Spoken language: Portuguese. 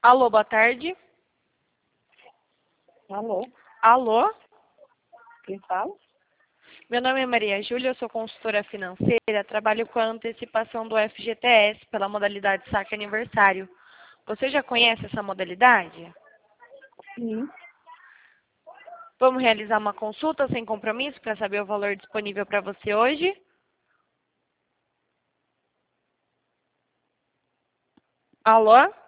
Alô, boa tarde. Alô, Alô, quem fala? meu nome é Maria Júlia, eu sou consultora financeira, trabalho com a antecipação do FGTS pela modalidade saque aniversário. Você já conhece essa modalidade? Sim. Vamos realizar uma consulta sem compromisso para saber o valor disponível para você hoje? Alô?